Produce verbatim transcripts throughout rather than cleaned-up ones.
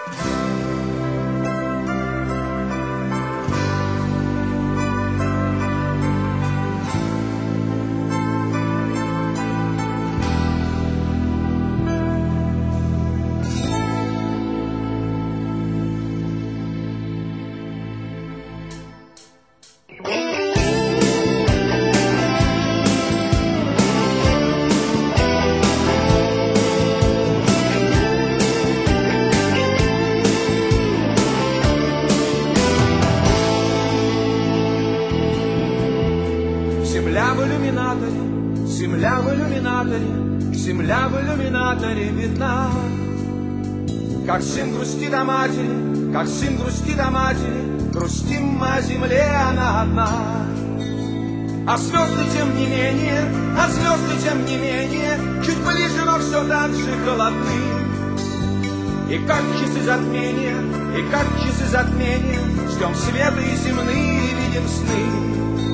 Земля в иллюминаторе, земля в иллюминаторе, земля в иллюминаторе видна. Как сын грустит о матери, как сын грустит о матери, грустим мы о земле, она одна. А звезды тем не менее, а звезды тем не менее, чуть ближе, но все так же холодны. И как часы затмения, и как часы затмения, ждем света и земные, видим сны.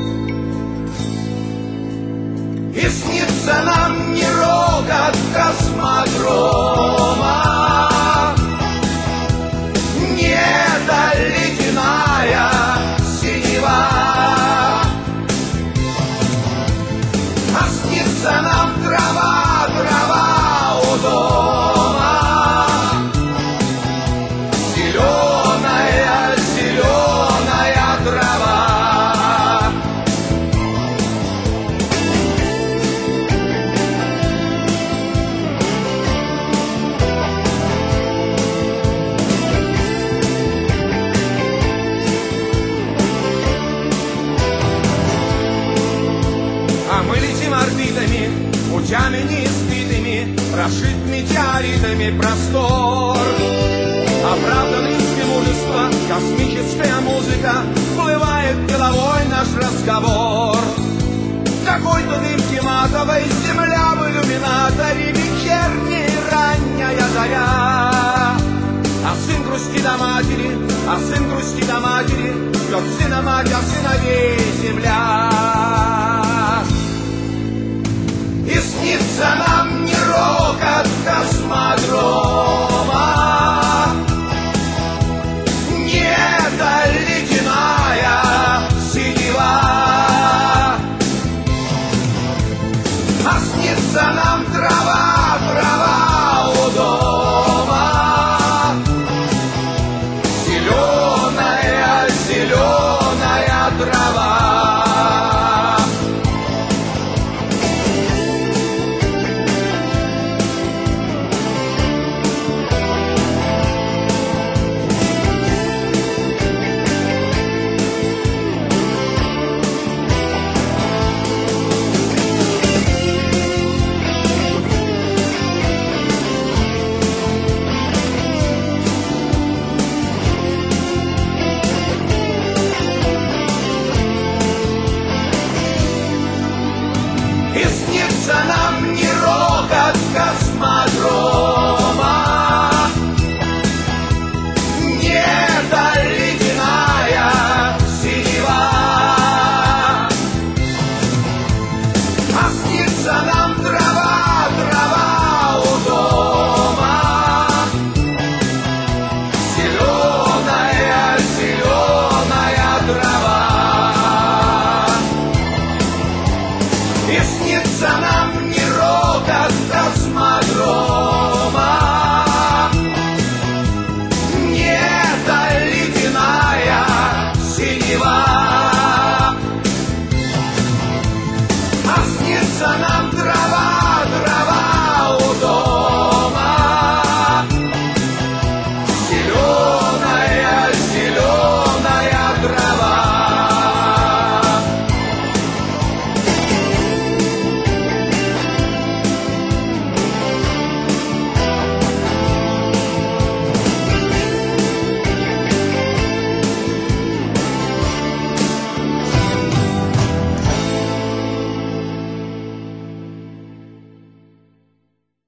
И снится нам не рокот космодрома, не эта ледяная синева, а снится нам трава, трава у дома, зеленая, зеленая трава. Мы летим орбитами, путями неиспитыми, прошит метеоритами простор. Оправданный мужества, космическая музыка, вплывает головой наш разговор. Какой-то дымки матовой, земля в иллюминаторе, вечерняя ранняя заря. А сын грустит о матери, а сын грустит о матери, ждет сына мать, а сыновей земля. И снится нам